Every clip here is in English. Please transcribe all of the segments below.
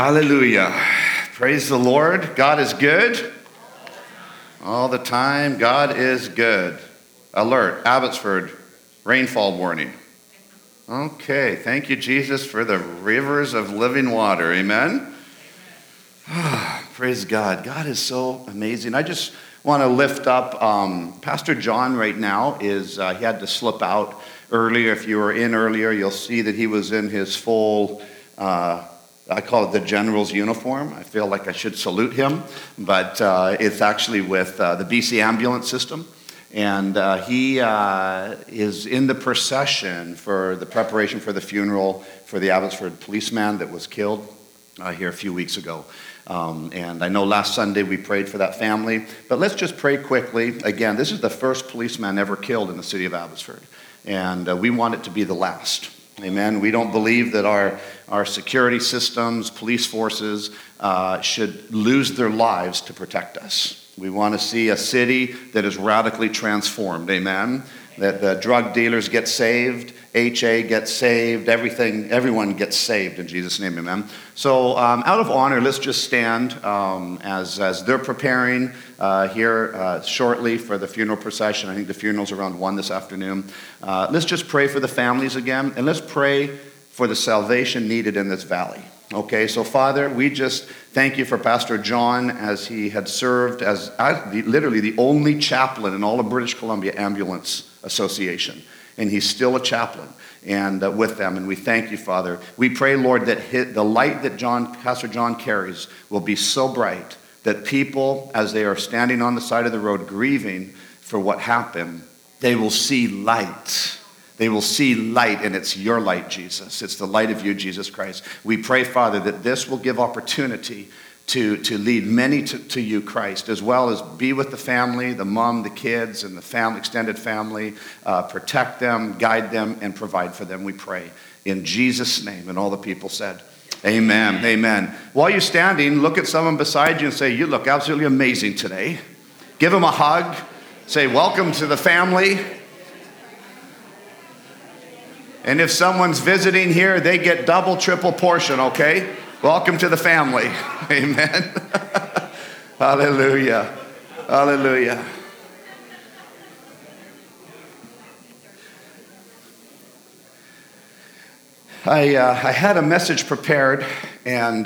Hallelujah. Praise the Lord. God is good. All the time, God is good. Alert, Abbotsford, rainfall warning. Okay, thank you, Jesus, for the rivers of living water. Amen? Praise God. God is so amazing. I just want to lift up Pastor John right now. He had to slip out earlier. If you were in earlier, you'll see that he was in his full I call it the general's uniform. I feel like I should salute him, but it's actually with the BC ambulance system. And he is in the procession for the preparation for the funeral for the Abbotsford policeman that was killed here a few weeks ago. And I know last Sunday we prayed for that family, but let's just pray quickly. Again, this is the first policeman ever killed in the city of Abbotsford, and we want it to be the last. Amen. We don't believe that our security systems, police forces should lose their lives to protect us. We want to see a city that is radically transformed. Amen. That the drug dealers get saved, HA gets saved, everyone gets saved in Jesus' name. Amen. So out of honor, let's just stand as they're preparing here shortly for the funeral procession. I think the funeral's around 1 this afternoon. Let's just pray for the families again, and let's pray for the salvation needed in this valley. Okay, so Father, we just thank you for Pastor John as he had served as literally the only chaplain in all of British Columbia Ambulance Association. And he's still a chaplain and with them. And we thank you, Father. We pray, Lord, that the light that Pastor John carries will be so bright that people, as they are standing on the side of the road grieving for what happened, they will see light. They will see light, and it's your light, Jesus. It's the light of you, Jesus Christ. We pray, Father, that this will give opportunity to lead many to you, Christ, as well as be with the family, the mom, the kids, and the family, extended family. Protect them, guide them, and provide for them, we pray. In Jesus' name, and all the people said, amen, amen. While you're standing, look at someone beside you and say, you look absolutely amazing today. Give them a hug. Say, welcome to the family. And if someone's visiting here, they get double, triple portion, okay? Welcome to the family. Amen. Hallelujah. Hallelujah. I had a message prepared, and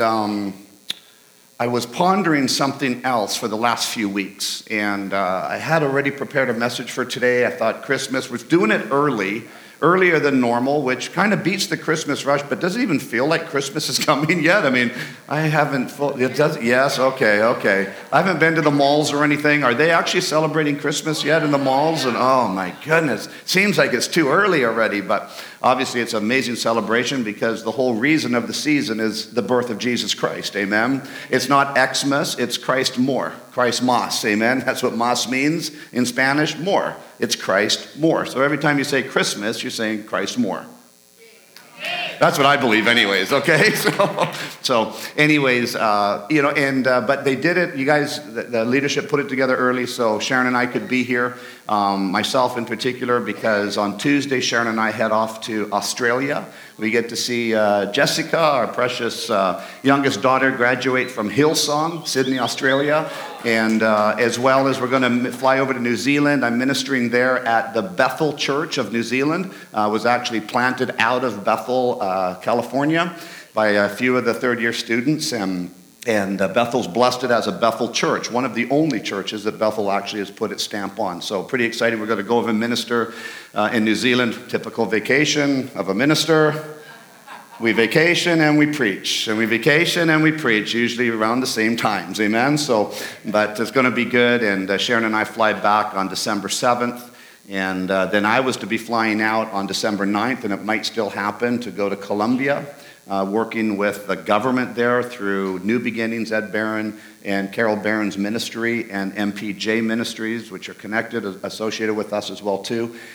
I was pondering something else for the last few weeks. And I had already prepared a message for today. I thought Christmas was doing it earlier than normal, which kind of beats the Christmas rush, but doesn't even feel like Christmas is coming yet. I mean, I haven't, yes, okay. I haven't been to the malls or anything. Are they actually celebrating Christmas yet in the malls? And oh my goodness, seems like it's too early already, but obviously it's an amazing celebration because the whole reason of the season is the birth of Jesus Christ, amen? It's not Xmas, it's Christ more, Christ mas, amen? That's what mas means in Spanish, more. It's Christ more. So every time you say Christmas, you're saying Christ more. That's what I believe anyways, okay? So anyways, but they did it. You guys, the leadership put it together early so Sharon and I could be here, myself in particular, because on Tuesday, Sharon and I head off to Australia. We get to see Jessica, our precious youngest daughter, graduate from Hillsong, Sydney, Australia. And as well as we're going to fly over to New Zealand. I'm ministering there at the Bethel Church of New Zealand. Was actually planted out of Bethel, California by a few of the third-year students. And Bethel's blessed it as a Bethel church, one of the only churches that Bethel actually has put its stamp on. So pretty excited. We're going to go over and minister in New Zealand. Typical vacation of a minister. We vacation and we preach, and we vacation and we preach, usually around the same times, amen? So, but it's going to be good, and Sharon and I fly back on December 7th, and then I was to be flying out on December 9th, and it might still happen, to go to Colombia, working with the government there through New Beginnings, Ed Barron, and Carol Barron's ministry, and MPJ Ministries, which are connected, associated with us as well too.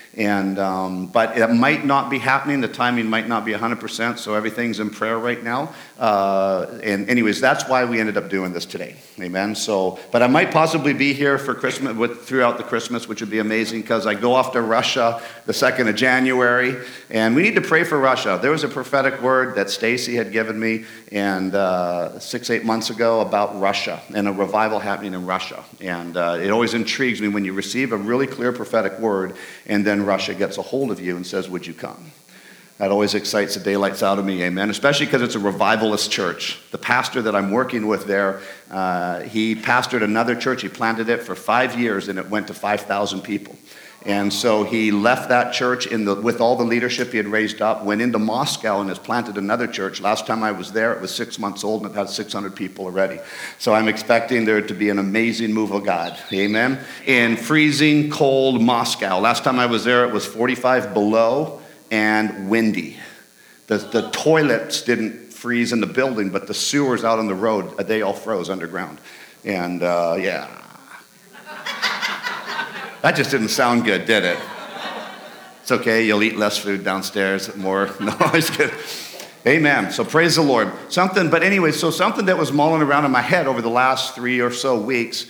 But it might not be happening. The timing might not be 100%, so everything's in prayer right now. And anyways, that's why we ended up doing this today. Amen. But I might possibly be here for Christmas, throughout the Christmas, which would be amazing because I go off to Russia the 2nd of January, and we need to pray for Russia. There was a prophetic word that Stacy had given me 6-8 months ago about Russia and a revival happening in Russia. And it always intrigues me when you receive a really clear prophetic word and then Russia gets a hold of you and says, would you come? That always excites the daylights out of me, amen, especially because it's a revivalist church. The pastor that I'm working with there, he pastored another church. He planted it for 5 years, and it went to 5,000 people. And so he left that church with all the leadership he had raised up, went into Moscow and has planted another church. Last time I was there, it was 6 months old, and it had 600 people already. So I'm expecting there to be an amazing move of God, amen, in freezing cold Moscow. Last time I was there, it was 45 below and windy. The toilets didn't freeze in the building, but the sewers out on the road, they all froze underground. And yeah. That just didn't sound good, did it? It's okay, you'll eat less food downstairs, more. No, it's good. Amen. So praise the Lord. Something that was mulling around in my head over the last 3 or so weeks,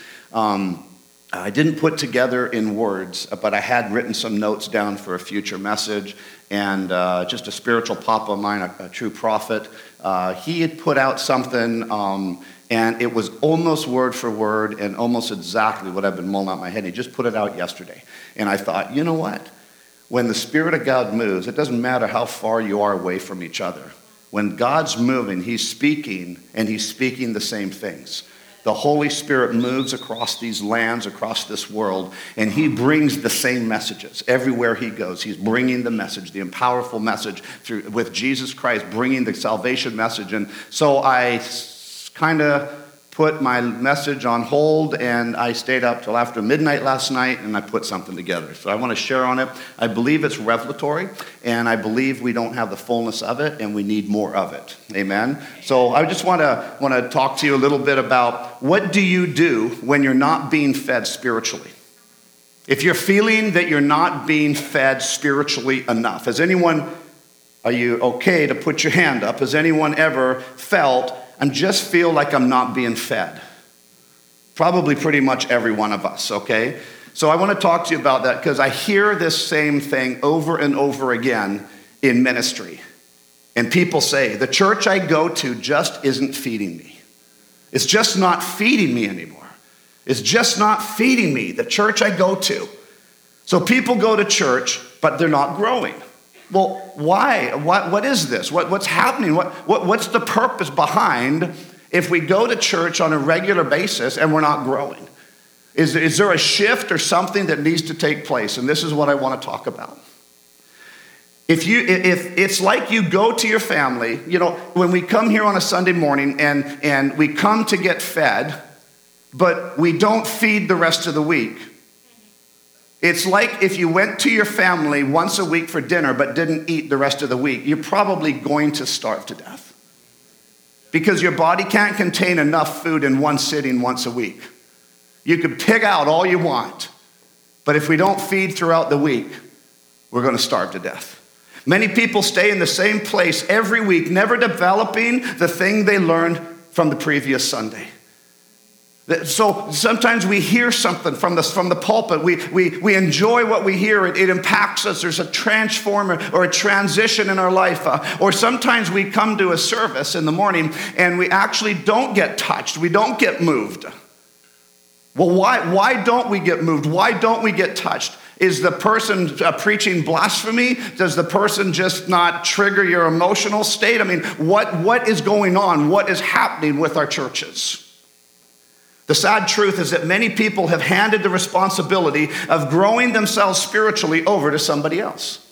I didn't put together in words, but I had written some notes down for a future message. And just a spiritual papa of mine, a true prophet, he had put out something, and it was almost word for word and almost exactly what I've been mulling out in my head. He just put it out yesterday. And I thought, you know what? When the Spirit of God moves, it doesn't matter how far you are away from each other. When God's moving, he's speaking, and he's speaking the same things. The Holy Spirit moves across these lands, across this world, and he brings the same messages everywhere he goes. He's bringing the message, the powerful message with Jesus Christ, bringing the salvation message. And so I kind of put my message on hold, and I stayed up till after midnight last night, and I put something together. So I want to share on it. I believe it's revelatory, and I believe we don't have the fullness of it, and we need more of it. Amen? So I just want to talk to you a little bit about what do you do when you're not being fed spiritually? If you're feeling that you're not being fed spiritually enough, are you okay to put your hand up? Has anyone ever felt, I just feel like I'm not being fed? Probably pretty much every one of us, okay? So I want to talk to you about that because I hear this same thing over and over again in ministry. And people say, the church I go to just isn't feeding me. It's just not feeding me anymore. It's just not feeding me, the church I go to. So people go to church, but they're not growing. Well, why? What is this? What's happening? What's the purpose behind if we go to church on a regular basis and we're not growing? Is there a shift or something that needs to take place? And this is what I want to talk about. If it's like you go to your family, when we come here on a Sunday morning and we come to get fed, but we don't feed the rest of the week. It's like if you went to your family once a week for dinner but didn't eat the rest of the week, you're probably going to starve to death. Because your body can't contain enough food in one sitting once a week. You could pig out all you want, but if we don't feed throughout the week, we're going to starve to death. Many people stay in the same place every week, never developing the thing they learned from the previous Sunday. So sometimes we hear something from the pulpit. We enjoy what we hear. It impacts us. There's a transformer or a transition in our life. Or sometimes we come to a service in the morning and we actually don't get touched. We don't get moved. Well, why don't we get moved? Why don't we get touched? Is the person preaching blasphemy? Does the person just not trigger your emotional state? I mean, what is going on? What is happening with our churches? The sad truth is that many people have handed the responsibility of growing themselves spiritually over to somebody else.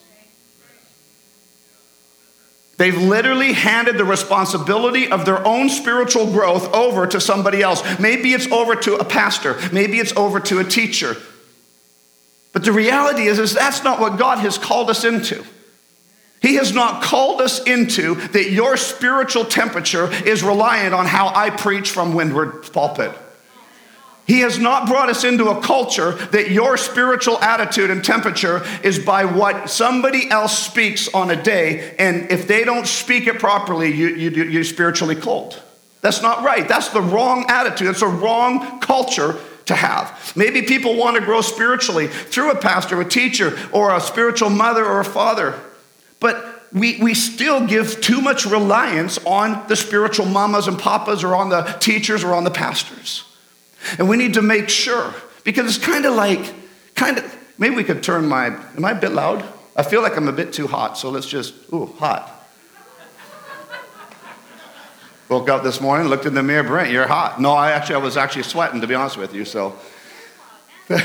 They've literally handed the responsibility of their own spiritual growth over to somebody else. Maybe it's over to a pastor. Maybe it's over to a teacher. But the reality is that's not what God has called us into. He has not called us into that your spiritual temperature is reliant on how I preach from Windward pulpit. He has not brought us into a culture that your spiritual attitude and temperature is by what somebody else speaks on a day, and if they don't speak it properly, you're spiritually cold. That's not right. That's the wrong attitude. It's a wrong culture to have. Maybe people want to grow spiritually through a pastor, a teacher, or a spiritual mother or a father, but we still give too much reliance on the spiritual mamas and papas or on the teachers or on the pastors. And we need to make sure, because it's kind of, maybe we could turn am I a bit loud? I feel like I'm a bit too hot, so let's just, hot. Woke up this morning, looked in the mirror, Brent, you're hot. No, I was actually sweating, to be honest with you, so. But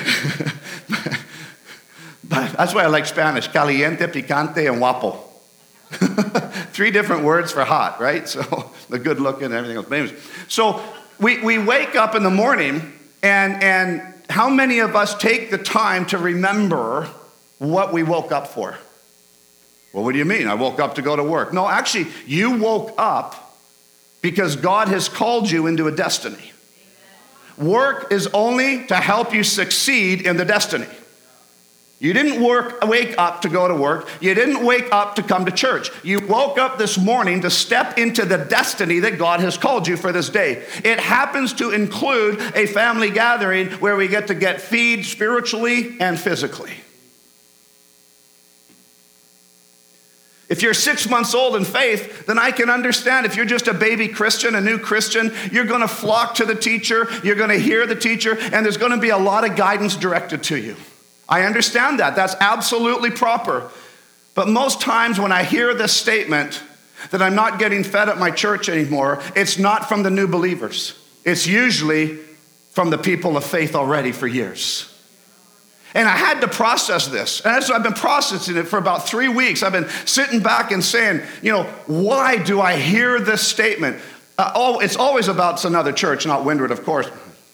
that's why I like Spanish, caliente, picante, and guapo. 3 different words for hot, right? So the good looking and everything else. So we wake up in the morning, and how many of us take the time to remember what we woke up for? Well, what do you mean? I woke up to go to work. No, actually, you woke up because God has called you into a destiny. Work is only to help you succeed in the destiny. You didn't wake up to go to work. You didn't wake up to come to church. You woke up this morning to step into the destiny that God has called you for this day. It happens to include a family gathering where we get to get fed spiritually and physically. If you're 6 months old in faith, then I can understand. If you're just a baby Christian, a new Christian, you're going to flock to the teacher, you're going to hear the teacher, and there's going to be a lot of guidance directed to you. I understand that. That's absolutely proper. But most times when I hear this statement that I'm not getting fed at my church anymore, it's not from the new believers. It's usually from the people of faith already for years. And I had to process this. And so I've been processing it for about 3 weeks. I've been sitting back and saying, why do I hear this statement? It's always about another church, not Windward, of course.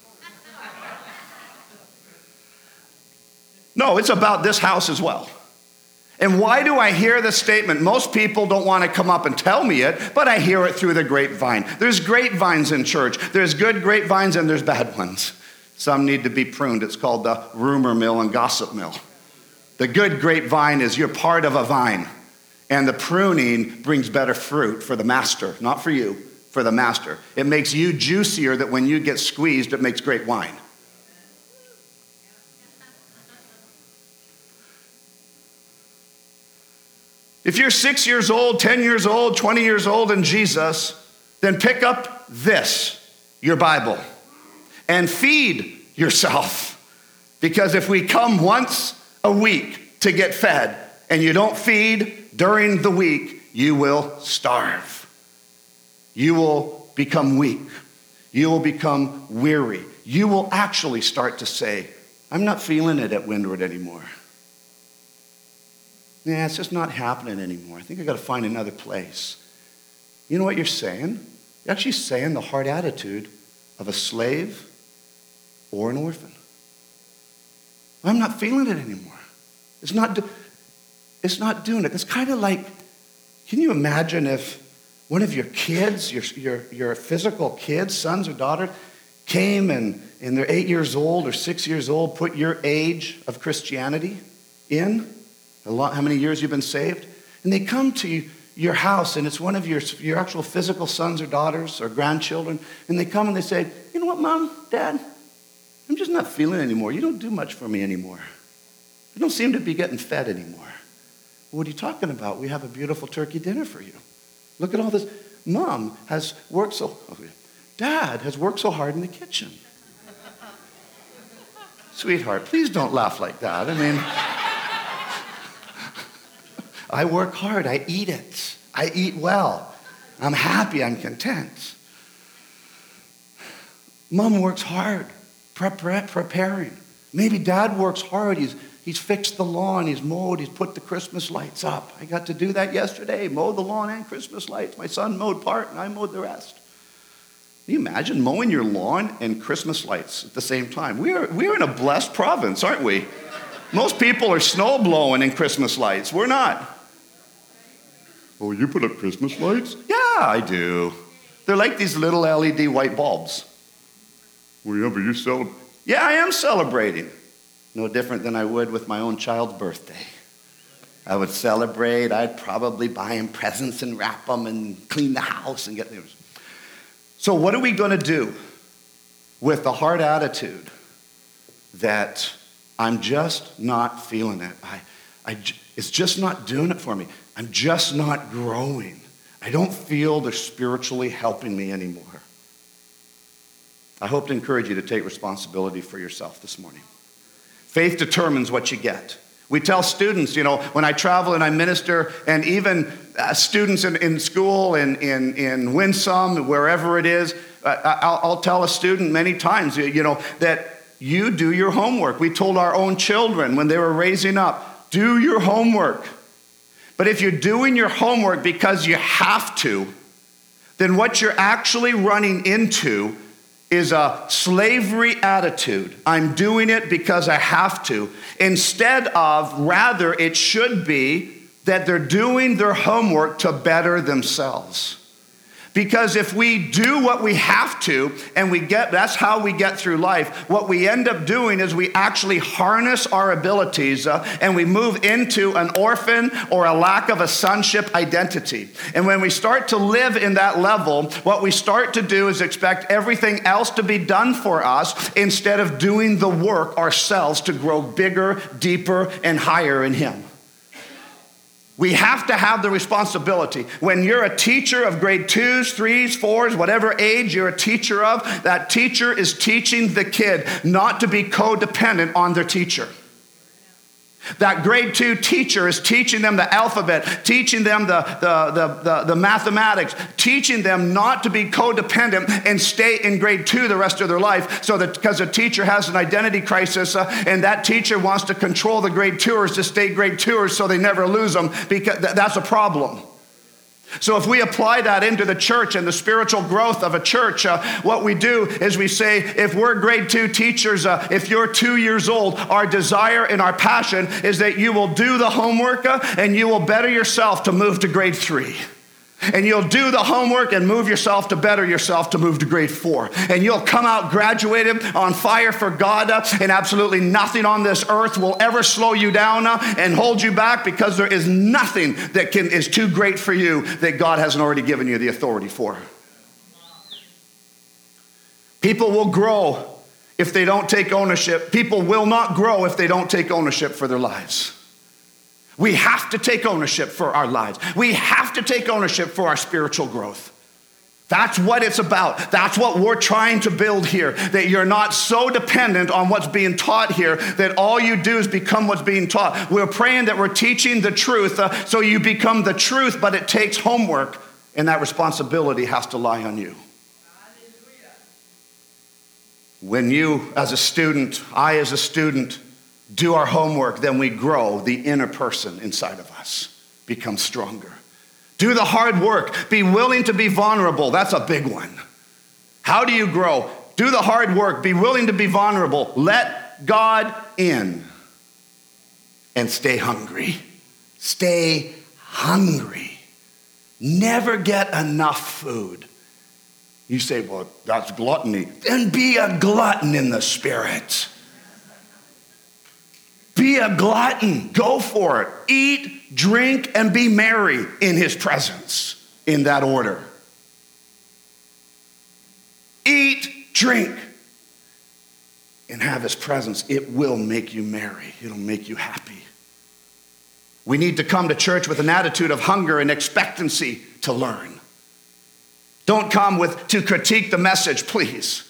No, it's about this house as well. And why do I hear this statement? Most people don't want to come up and tell me it, but I hear it through the grapevine. There's grapevines in church. There's good grapevines and there's bad ones. Some need to be pruned. It's called the rumor mill and gossip mill. The good grapevine is you're part of a vine, and the pruning brings better fruit for the master, not for you, for the master. It makes you juicier that when you get squeezed, it makes great wine. If you're 6 years old, 10 years old, 20 years old in Jesus, then pick up this, your Bible, and feed yourself. Because if we come once a week to get fed and you don't feed during the week, you will starve. You will become weak. You will become weary. You will actually start to say, I'm not feeling it at Windward anymore. Yeah, it's just not happening anymore. I think I got to find another place. You know what you're saying? You're actually saying the heart attitude of a slave or an orphan. I'm not feeling it anymore. It's not doing it. It's kind of like, can you imagine if one of your kids, your physical kids, sons or daughters, came and they're 8 years old or 6 years old, put your age of Christianity in, how many years you've been saved, and they come to your house and it's one of your actual physical sons or daughters or grandchildren, and they come and they say, you know what, Mom, Dad, I'm just not feeling it anymore. You don't do much for me anymore. I don't seem to be getting fed anymore. What are you talking about? We have a beautiful turkey dinner for you. Look at all this. Mom has worked Dad has worked so hard in the kitchen. Sweetheart, please don't laugh like that. I mean, I work hard. I eat it. I eat well. I'm happy. I'm content. Mom works hard, preparing. Maybe Dad works hard. He's fixed the lawn. He's mowed. He's put the Christmas lights up. I got to do that yesterday. Mowed the lawn and Christmas lights. My son mowed part and I mowed the rest. Can you imagine mowing your lawn and Christmas lights at the same time? We're in a blessed province, aren't we? Most people are snow blowing and Christmas lights. We're not. Oh, you put up Christmas lights? Yeah, I do. They're like these little LED white bulbs. Well, yeah, but you celebrate. Yeah, I am celebrating. No different than I would with my own child's birthday. I would celebrate. I'd probably buy him presents and wrap them and clean the house and get them. So what are we going to do with the hard attitude that I'm just not feeling it? It's just not doing it for me. I'm just not growing. I don't feel they're spiritually helping me anymore. I hope to encourage you to take responsibility for yourself this morning. Faith determines what you get. We tell students, when I travel and I minister, and even students in school, in Winsome, wherever it is, I'll tell a student many times, that you do your homework. We told our own children when they were raising up, do your homework. But if you're doing your homework because you have to, then what you're actually running into is a slavery attitude. I'm doing it because I have to. Instead of, rather, it should be that they're doing their homework to better themselves. Because if we do what we have to, and that's how we get through life, what we end up doing is we actually harness our abilities and we move into an orphan or a lack of a sonship identity. And when we start to live in that level, what we start to do is expect everything else to be done for us instead of doing the work ourselves to grow bigger, deeper, and higher in Him. We have to have the responsibility. When you're a teacher of grade 2s, 3s, 4s, whatever age you're a teacher of, that teacher is teaching the kid not to be codependent on their teacher. That grade 2 teacher is teaching them the alphabet, teaching them the mathematics, teaching them not to be codependent and stay in grade 2 the rest of their life, so that because the teacher has an identity crisis and that teacher wants to control the grade 2ers to stay grade 2ers so they never lose them, because that's a problem. So if we apply that into the church and the spiritual growth of a church, what we do is we say, if we're grade 2 teachers, if you're 2 years old, our desire and our passion is that you will do the homework and you will better yourself to move to grade 3. And you'll do the homework and move yourself to better yourself to move to grade 4. And you'll come out graduated on fire for God, and absolutely nothing on this earth will ever slow you down and hold you back, because there is nothing that is too great for you that God hasn't already given you the authority for. People will grow if they don't take ownership. People will not grow if they don't take ownership for their lives. We have to take ownership for our lives. We have to take ownership for our spiritual growth. That's what it's about. That's what we're trying to build here. That you're not so dependent on what's being taught here that all you do is become what's being taught. We're praying that we're teaching the truth so you become the truth, but it takes homework, and that responsibility has to lie on you. When you, as a student, I as a student, do our homework, then we grow. The inner person inside of us becomes stronger. Do the hard work. Be willing to be vulnerable. That's a big one. How do you grow? Do the hard work. Be willing to be vulnerable. Let God in. And stay hungry. Stay hungry. Never get enough food. You say, well, that's gluttony. Then be a glutton in the spirit. Be a glutton. Go for it. Eat, drink, and be merry in His presence, in that order. Eat, drink, and have His presence. It will make you merry. It'll make you happy. We need to come to church with an attitude of hunger and expectancy to learn. Don't come to critique the message, please.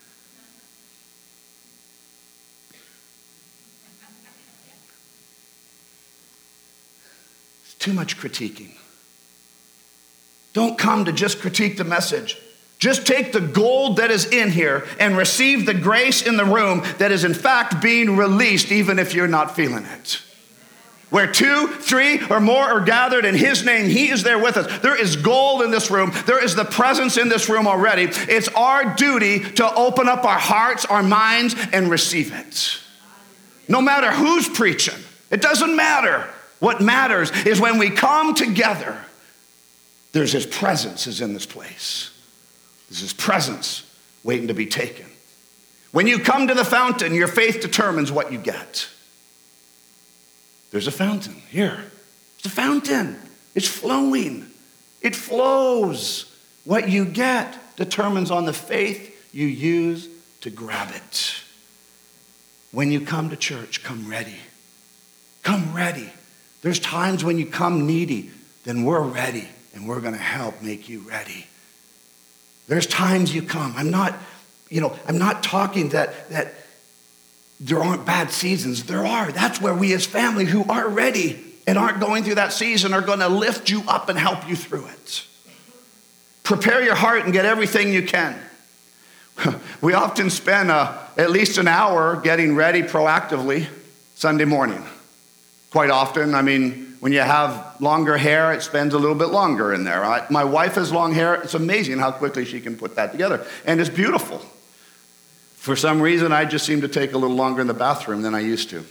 Too much critiquing. Don't come to just critique the message. Just take the gold that is in here and receive the grace in the room that is in fact being released, even if you're not feeling it. Where 2, 3, or more are gathered in His name, He is there with us. There is gold in this room. There is the presence in this room already. It's our duty to open up our hearts, our minds, and receive it. No matter who's preaching. It doesn't matter. What matters is when we come together, there's His presence is in this place. There's His presence waiting to be taken. When you come to the fountain, your faith determines what you get. There's a fountain here. It's a fountain. It's flowing. It flows. What you get determines on the faith you use to grab it. When you come to church, come ready. Come ready. There's times when you come needy, then we're ready and we're going to help make you ready. There's times you come. I'm not talking that there aren't bad seasons. There are. That's where we as family who are ready and aren't going through that season are going to lift you up and help you through it. Prepare your heart and get everything you can. We often spend at least an hour getting ready proactively Sunday morning. Quite often, when you have longer hair, it spends a little bit longer in there. My wife has long hair. It's amazing how quickly she can put that together. And it's beautiful. For some reason, I just seem to take a little longer in the bathroom than I used to.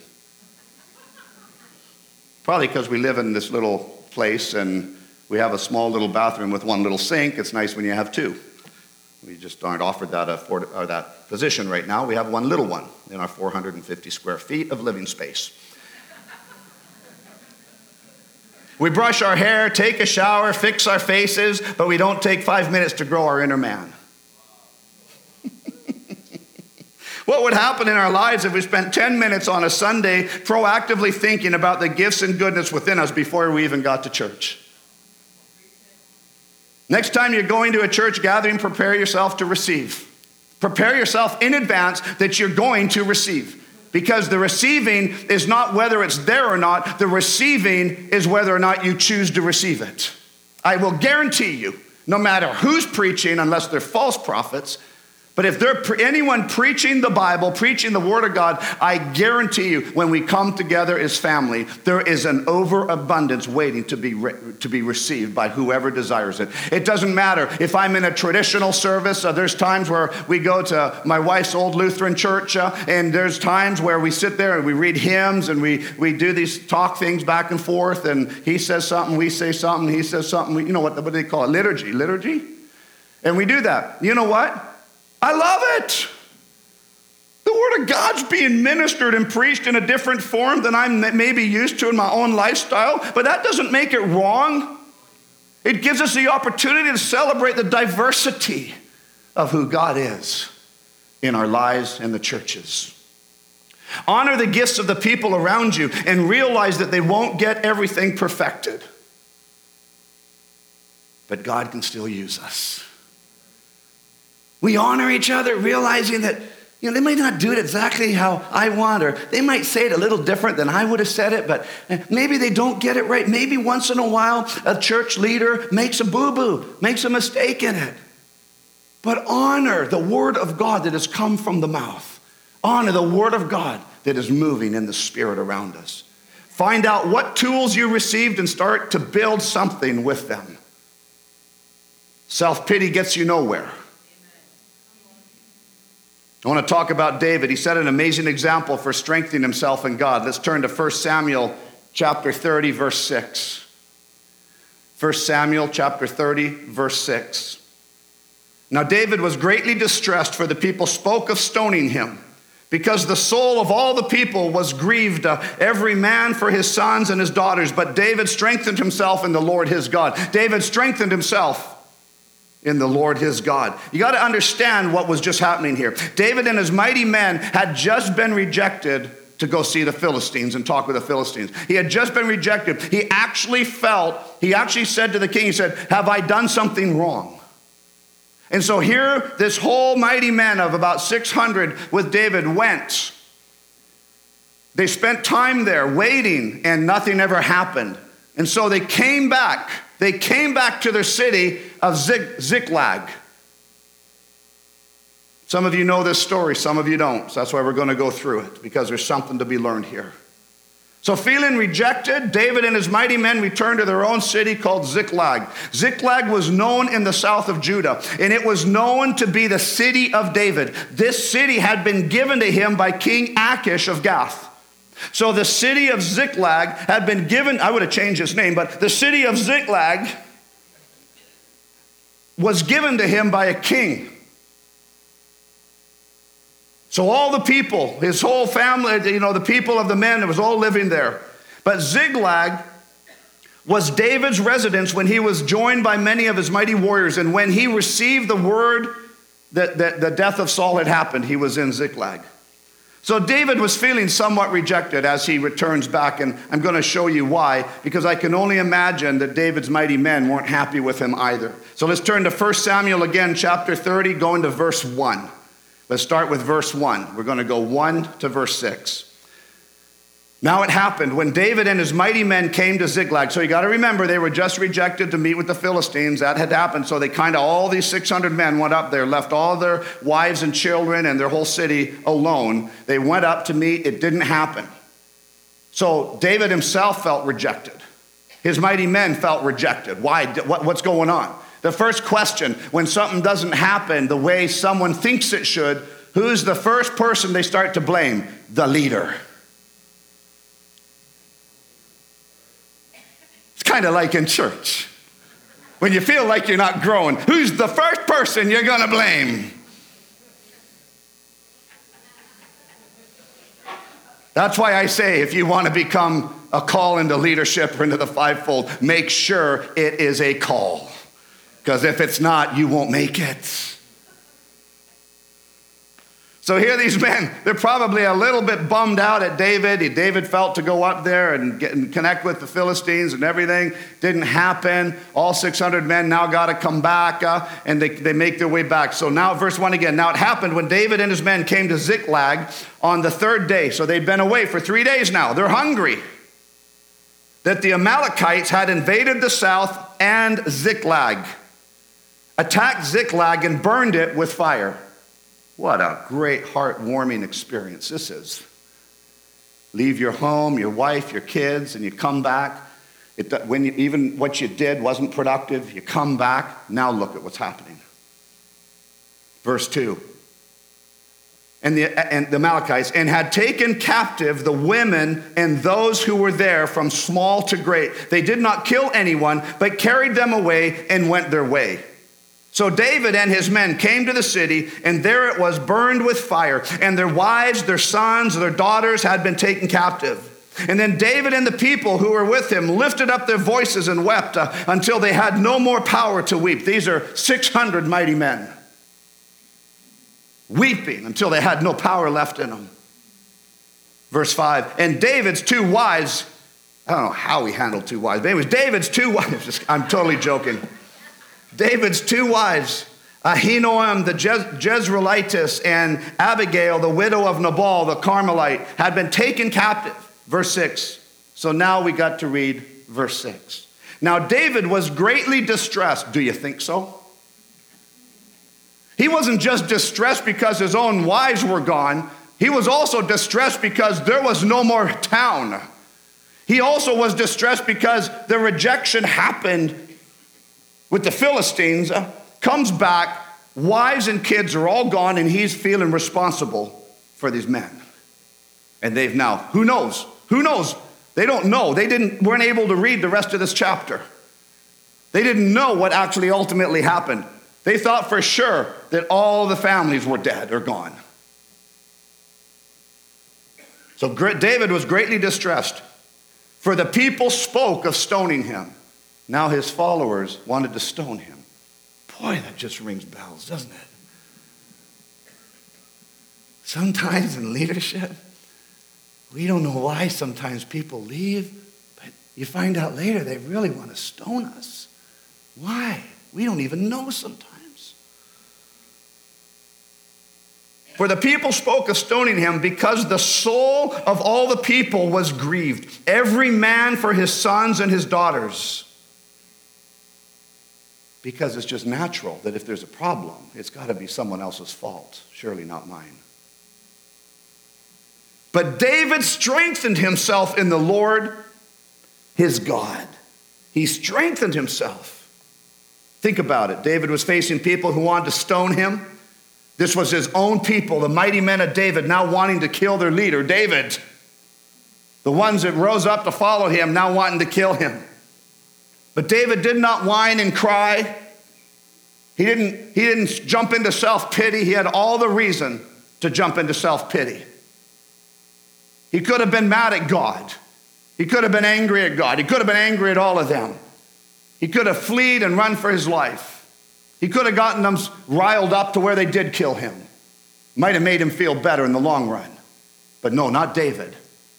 Probably because we live in this little place and we have a small little bathroom with one little sink. It's nice when you have two. We just aren't offered that position right now. We have one little one in our 450 square feet of living space. We brush our hair, take a shower, fix our faces, but we don't take 5 minutes to grow our inner man. What would happen in our lives if we spent 10 minutes on a Sunday proactively thinking about the gifts and goodness within us before we even got to church? Next time you're going to a church gathering, prepare yourself to receive. Prepare yourself in advance that you're going to receive. Because the receiving is not whether it's there or not. The receiving is whether or not you choose to receive it. I will guarantee you, no matter who's preaching, unless they're false prophets, but if they're anyone preaching the Bible, preaching the Word of God, I guarantee you, when we come together as family, there is an overabundance waiting to be received by whoever desires it. It doesn't matter if I'm in a traditional service. There's times where we go to my wife's old Lutheran church, and there's times where we sit there and we read hymns and we do these talk things back and forth, and he says something, we say something, he says something. What do they call it? Liturgy. And we do that. You know what? I love it. The Word of God's being ministered and preached in a different form than I'm maybe used to in my own lifestyle, but that doesn't make it wrong. It gives us the opportunity to celebrate the diversity of who God is in our lives and the churches. Honor the gifts of the people around you and realize that they won't get everything perfected. But God can still use us. We honor each other, realizing that they might not do it exactly how I want, or they might say it a little different than I would have said it, but maybe they don't get it right. Maybe once in a while, a church leader makes a boo-boo, makes a mistake in it. But honor the Word of God that has come from the mouth. Honor the Word of God that is moving in the Spirit around us. Find out what tools you received and start to build something with them. Self-pity gets you nowhere. I want to talk about David. He set an amazing example for strengthening himself in God. Let's turn to 1 Samuel chapter 30, verse 6. 1 Samuel chapter 30, verse 6. Now David was greatly distressed, for the people spoke of stoning him, because the soul of all the people was grieved, every man for his sons and his daughters. But David strengthened himself in the Lord his God. David strengthened himself in the Lord his God. You got to understand what was just happening here. David and his mighty men had just been rejected to go see the Philistines and talk with the Philistines. He had just been rejected. He actually said to the king, he said, "Have I done something wrong?" And so here, this whole mighty men of about 600 with David went. They spent time there waiting, and nothing ever happened. And so they came back. They came back to their city of Ziklag. Some of you know this story, some of you don't. So that's why we're going to go through it, because there's something to be learned here. So feeling rejected, David and his mighty men returned to their own city called Ziklag. Ziklag was known in the south of Judah, and it was known to be the city of David. This city had been given to him by King Achish of Gath. So the city of Ziklag had been given, I would have changed its name, but the city of Ziklag was given to him by a king. So all the people, his whole family, the people of the men, it was all living there. But Ziklag was David's residence when he was joined by many of his mighty warriors. And when he received the word that the death of Saul had happened, he was in Ziklag. So David was feeling somewhat rejected as he returns back, and I'm going to show you why, because I can only imagine that David's mighty men weren't happy with him either. So let's turn to 1 Samuel again, chapter 30, going to verse 1. Let's start with verse 1. We're going to go 1 to verse 6. Now it happened when David and his mighty men came to Ziklag. So you got to remember, they were just rejected to meet with the Philistines. That had happened. So they all these 600 men went up there, left all their wives and children and their whole city alone. They went up to meet. It didn't happen. So David himself felt rejected. His mighty men felt rejected. Why? What's going on? The first question, when something doesn't happen the way someone thinks it should, who's the first person they start to blame? The leader. It's kind of like in church. When you feel like you're not growing, who's the first person you're going to blame? That's why I say if you want to become a call into leadership or into the fivefold, make sure it is a call. Because if it's not, you won't make it. So here these men, they're probably a little bit bummed out at David. David felt to go up there and connect with the Philistines and everything. Didn't happen. All 600 men now got to come back, and they make their way back. So now verse 1 again. Now it happened when David and his men came to Ziklag on the third day. So they've been away for 3 days now. They're hungry. That the Amalekites had invaded the south and Ziklag. Attacked Ziklag and burned it with fire. What a great heartwarming experience this is. Leave your home, your wife, your kids, and you come back. Even what you did wasn't productive. You come back. Now look at what's happening. Verse 2. And the Amalekites, and had taken captive the women and those who were there from small to great. They did not kill anyone, but carried them away and went their way. So David and his men came to the city, and there it was burned with fire, and their wives, their sons, their daughters had been taken captive. And then David and the people who were with him lifted up their voices and wept until they had no more power to weep. These are 600 mighty men weeping until they had no power left in them. Verse 5, and David's two wives, I don't know how he handled two wives, but it was David's two wives. I'm totally joking. David's two wives, Ahinoam the Jezreelitess and Abigail, the widow of Nabal the Carmelite, had been taken captive. Verse 6. So now we got to read verse 6. Now David was greatly distressed. Do you think so? He wasn't just distressed because his own wives were gone. He was also distressed because there was no more town. He also was distressed because the rejection happened with the Philistines, comes back, wives and kids are all gone, and he's feeling responsible for these men. And they've now, who knows? Who knows? They don't know. They weren't able to read the rest of this chapter. They didn't know what actually ultimately happened. They thought for sure that all the families were dead or gone. So David was greatly distressed, for the people spoke of stoning him. Now his followers wanted to stone him. Boy, that just rings bells, doesn't it? Sometimes in leadership, we don't know why sometimes people leave, but you find out later they really want to stone us. Why? We don't even know sometimes. For the people spoke of stoning him because the soul of all the people was grieved, every man for his sons and his daughters. Because it's just natural that if there's a problem, it's got to be someone else's fault, surely not mine. But David strengthened himself in the Lord, his God. He strengthened himself. Think about it. David was facing people who wanted to stone him. This was his own people, the mighty men of David, now wanting to kill their leader, David. The ones that rose up to follow him, now wanting to kill him. But David did not whine and cry. He didn't jump into self-pity. He had all the reason to jump into self-pity. He could have been mad at God. He could have been angry at God. He could have been angry at all of them. He could have fled and run for his life. He could have gotten them riled up to where they did kill him. Might have made him feel better in the long run. But no, not David.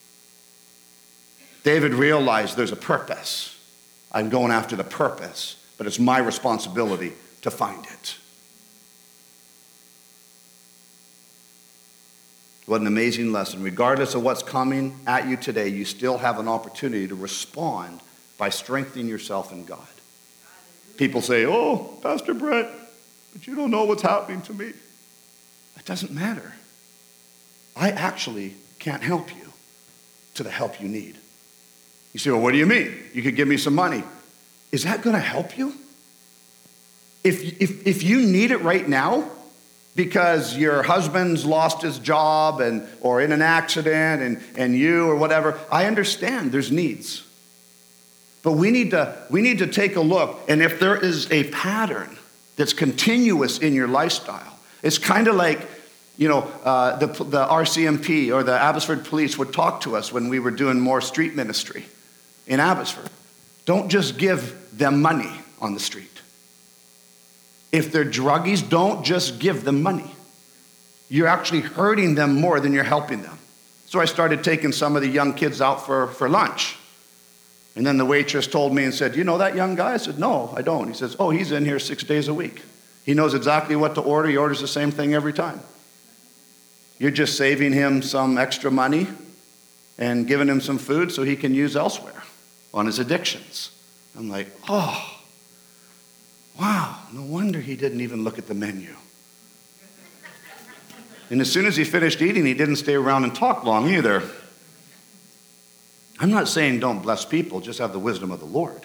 David realized there's a purpose. I'm going after the purpose, but it's my responsibility to find it. What an amazing lesson. Regardless of what's coming at you today, you still have an opportunity to respond by strengthening yourself in God. People say, oh, Pastor Brett, but you don't know what's happening to me. It doesn't matter. I actually can't help you to the help you need. You say, well, what do you mean? You could give me some money. Is that going to help you? If you need it right now because your husband's lost his job or in an accident and you or whatever, I understand there's needs. But we need to take a look, and if there is a pattern that's continuous in your lifestyle, it's kind of like, the RCMP or the Abbotsford Police would talk to us when we were doing more street ministry in Abbotsford. Don't just give them money on the street. If they're druggies, don't just give them money. You're actually hurting them more than you're helping them. So I started taking some of the young kids out for lunch. And then the waitress told me and said, you know that young guy? I said, no, I don't. He says, oh, he's in here 6 days a week. He knows exactly what to order. He orders the same thing every time. You're just saving him some extra money and giving him some food so he can use elsewhere on his addictions. I'm like, oh, wow, no wonder he didn't even look at the menu. And as soon as he finished eating, he didn't stay around and talk long either. I'm not saying don't bless people, just have the wisdom of the Lord.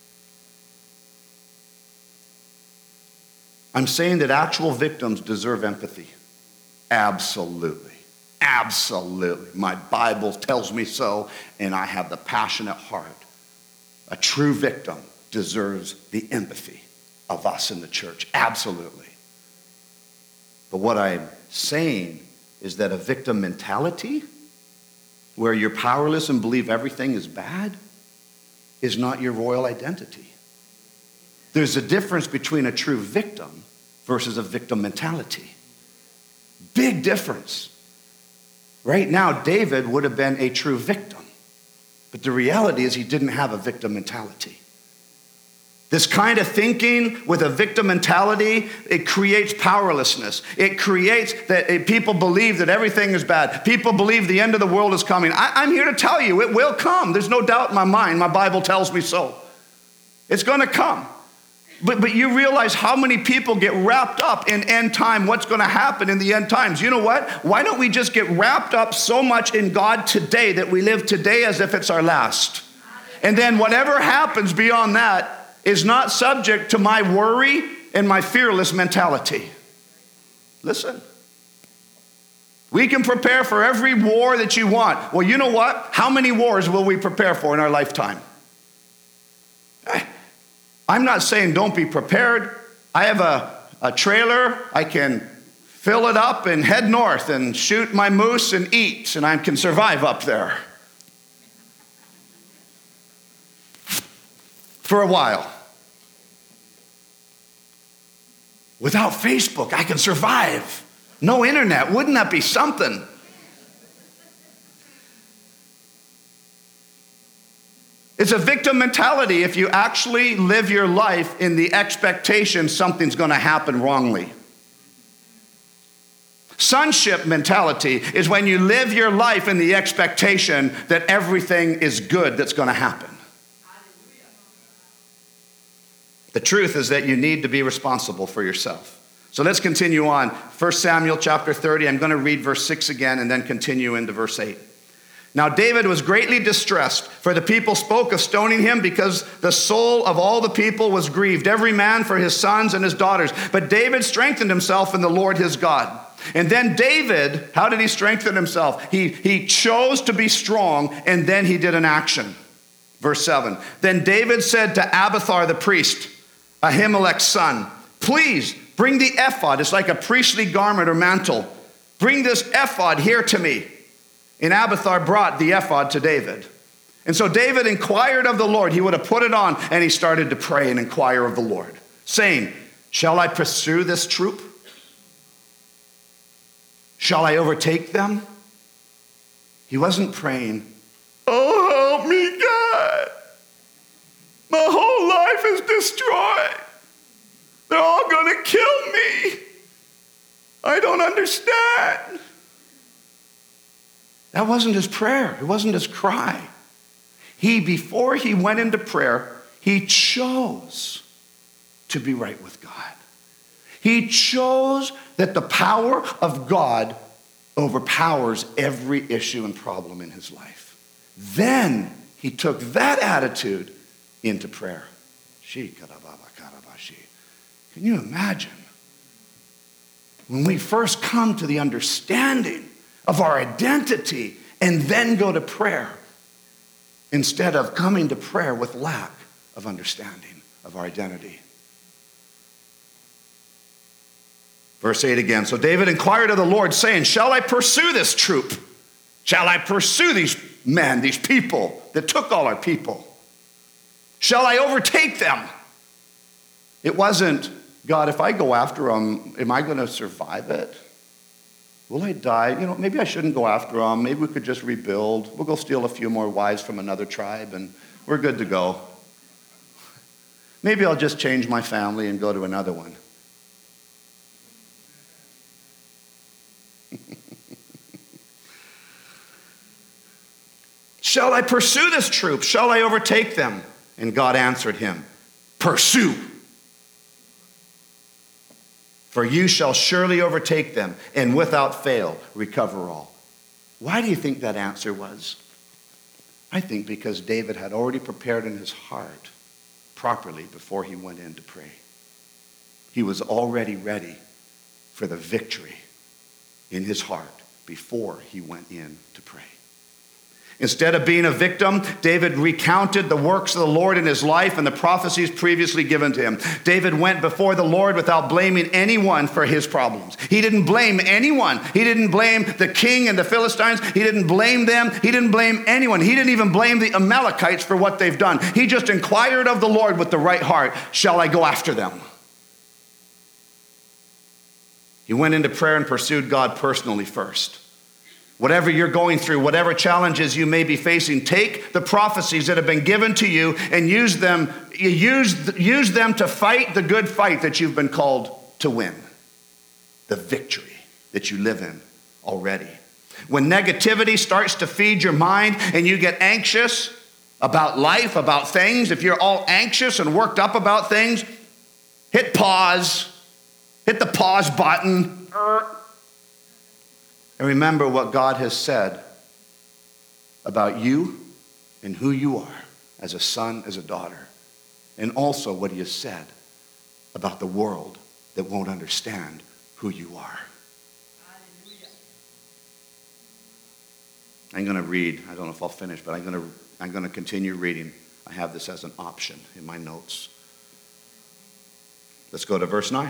I'm saying that actual victims deserve empathy. Absolutely. Absolutely. My Bible tells me so, and I have the passionate heart. A true victim deserves the empathy of us in the church. Absolutely. But what I'm saying is that a victim mentality, where you're powerless and believe everything is bad, is not your royal identity. There's a difference between a true victim versus a victim mentality. Big difference. Right now, David would have been a true victim. But the reality is he didn't have a victim mentality. This kind of thinking with a victim mentality, it creates powerlessness. It creates that people believe that everything is bad. People believe the end of the world is coming. I'm here to tell you, it will come. There's no doubt in my mind. My Bible tells me so. It's going to come. But you realize how many people get wrapped up in end time, what's going to happen in the end times. You know what? Why don't we just get wrapped up so much in God today that we live today as if it's our last? And then whatever happens beyond that is not subject to my worry and my fearless mentality. Listen. We can prepare for every war that you want. Well, you know what? How many wars will we prepare for in our lifetime? I'm not saying don't be prepared. I have a trailer. I can fill it up and head north and shoot my moose and eat, and I can survive up there. For a while. Without Facebook, I can survive. No internet. Wouldn't that be something? It's a victim mentality if you actually live your life in the expectation something's going to happen wrongly. Sonship mentality is when you live your life in the expectation that everything is good that's going to happen. The truth is that you need to be responsible for yourself. So let's continue on. 1 Samuel chapter 30. I'm going to read verse 6 again and then continue into verse 8. Now David was greatly distressed, for the people spoke of stoning him because the soul of all the people was grieved, every man for his sons and his daughters. But David strengthened himself in the Lord his God. And then David, how did he strengthen himself? He chose to be strong, and then he did an action. Verse 7. Then David said to Abiathar the priest, Ahimelech's son, please bring the ephod. It's like a priestly garment or mantle. Bring this ephod here to me. And Abiathar brought the ephod to David. And so David inquired of the Lord. He would have put it on, and he started to pray and inquire of the Lord, saying, shall I pursue this troop? Shall I overtake them? He wasn't praying, oh, help me, God. My whole life is destroyed. They're all going to kill me. I don't understand. That wasn't his prayer. It wasn't his cry. Before he went into prayer, he chose to be right with God. He chose that the power of God overpowers every issue and problem in his life. Then he took that attitude into prayer. Can you imagine? When we first come to the understanding of our identity and then go to prayer, instead of coming to prayer with lack of understanding of our identity. Verse 8 again. So David inquired of the Lord, saying, shall I pursue this troop? Shall I pursue these men, these people that took all our people? Shall I overtake them? It wasn't, God, if I go after them, am I going to survive it? Will I die? Maybe I shouldn't go after them. Maybe we could just rebuild. We'll go steal a few more wives from another tribe and we're good to go. Maybe I'll just change my family and go to another one. Shall I pursue this troop? Shall I overtake them? And God answered him, pursue. For you shall surely overtake them, and without fail recover all. Why do you think that answer was? I think because David had already prepared in his heart properly before he went in to pray. He was already ready for the victory in his heart before he went in to pray. Instead of being a victim, David recounted the works of the Lord in his life and the prophecies previously given to him. David went before the Lord without blaming anyone for his problems. He didn't blame anyone. He didn't blame the king and the Philistines. He didn't blame them. He didn't blame anyone. He didn't even blame the Amalekites for what they've done. He just inquired of the Lord with the right heart, shall I go after them? He went into prayer and pursued God personally first. Whatever you're going through, whatever challenges you may be facing, take the prophecies that have been given to you and use them to fight the good fight that you've been called to win. The victory that you live in already. When negativity starts to feed your mind and you get anxious about life, about things, if you're all anxious and worked up about things, hit pause. Hit the pause button. And remember what God has said about you and who you are as a son, as a daughter. And also what he has said about the world that won't understand who you are. I'm going to read. I don't know if I'll finish, but I'm going to continue reading. I have this as an option in my notes. Let's go to verse 9.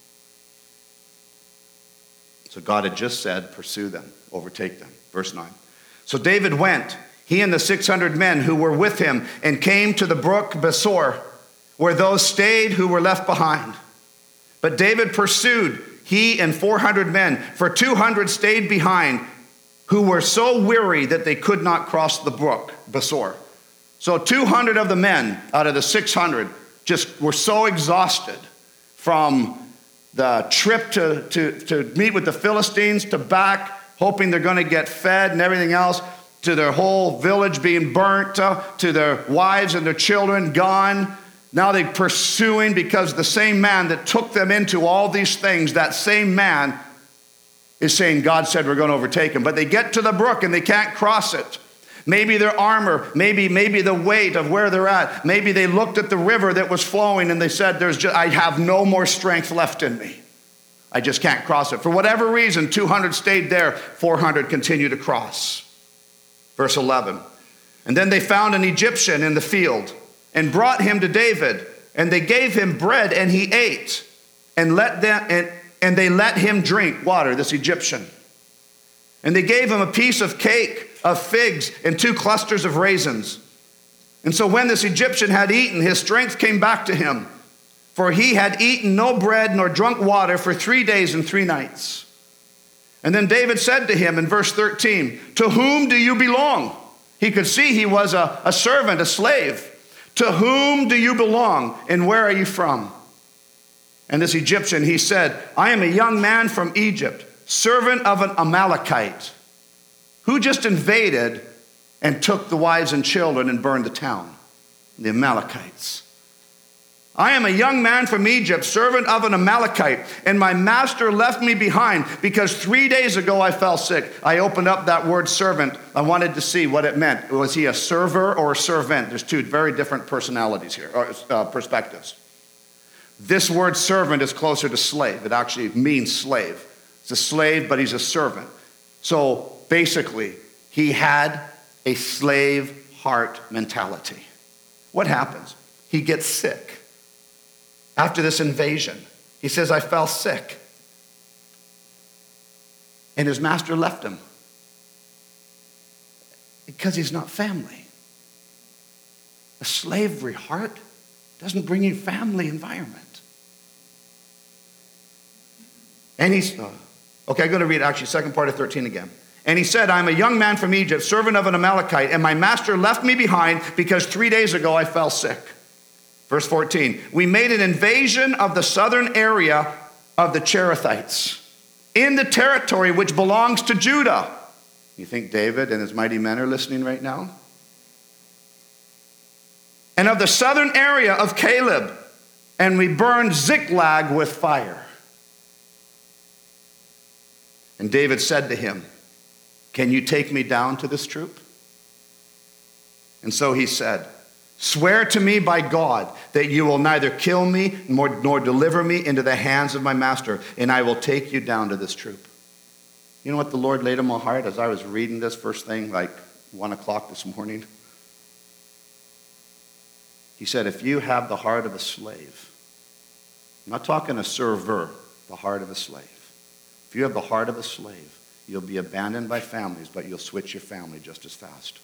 So God had just said, pursue them, overtake them. Verse 9. So David went, he and the 600 men who were with him, and came to the brook Besor, where those stayed who were left behind. But David pursued, he and 400 men, for 200 stayed behind, who were so weary that they could not cross the brook Besor. So 200 of the men out of the 600 just were so exhausted from the trip to meet with the Philistines, to back, hoping they're going to get fed and everything else, to their whole village being burnt, to their wives and their children gone. Now they're pursuing, because the same man that took them into all these things, that same man is saying, God said we're going to overtake him. But they get to the brook and they can't cross it. Maybe their armor, maybe the weight of where they're at. Maybe they looked at the river that was flowing and they said, I have no more strength left in me. I just can't cross it. For whatever reason, 200 stayed there, 400 continued to cross. Verse 11. And then they found an Egyptian in the field and brought him to David. And they gave him bread and he ate. And they let him drink water, this Egyptian. And they gave him a piece of cake of figs and 2 clusters of raisins. And so when this Egyptian had eaten, his strength came back to him, for he had eaten no bread nor drunk water for 3 days and 3 nights. And then David said to him in verse 13, "To whom do you belong?" He could see he was a servant, a slave. "To whom do you belong, and where are you from?" And this Egyptian, he said, "I am a young man from Egypt, servant of an Amalekite, who just invaded and took the wives and children and burned the town." The Amalekites. "I am a young man from Egypt, servant of an Amalekite, and my master left me behind because 3 days ago I fell sick." I opened up that word servant. I wanted to see what it meant. Was he a server or a servant? There's 2 very different personalities here, or perspectives. This word servant is closer to slave. It actually means slave. It's a slave, but he's a servant. So basically, he had a slave heart mentality. What happens? He gets sick. After this invasion, he says, "I fell sick." And his master left him because he's not family. A slavery heart doesn't bring you family environment. And he's, okay, I'm going to read actually second part of 13 again. And he said, "I'm a young man from Egypt, servant of an Amalekite, and my master left me behind because 3 days ago I fell sick." Verse 14, "We made an invasion of the southern area of the Cherethites in the territory which belongs to Judah." You think David and his mighty men are listening right now? "And of the southern area of Caleb, and we burned Ziklag with fire." And David said to him, "Can you take me down to this troop?" And so he said, "Swear to me by God that you will neither kill me nor deliver me into the hands of my master, and I will take you down to this troop." You know what the Lord laid on my heart as I was reading this first thing, like 1 o'clock this morning? He said, if you have the heart of a slave, I'm not talking a server, the heart of a slave. If you have the heart of a slave, you'll be abandoned by families, but you'll switch your family just as fast.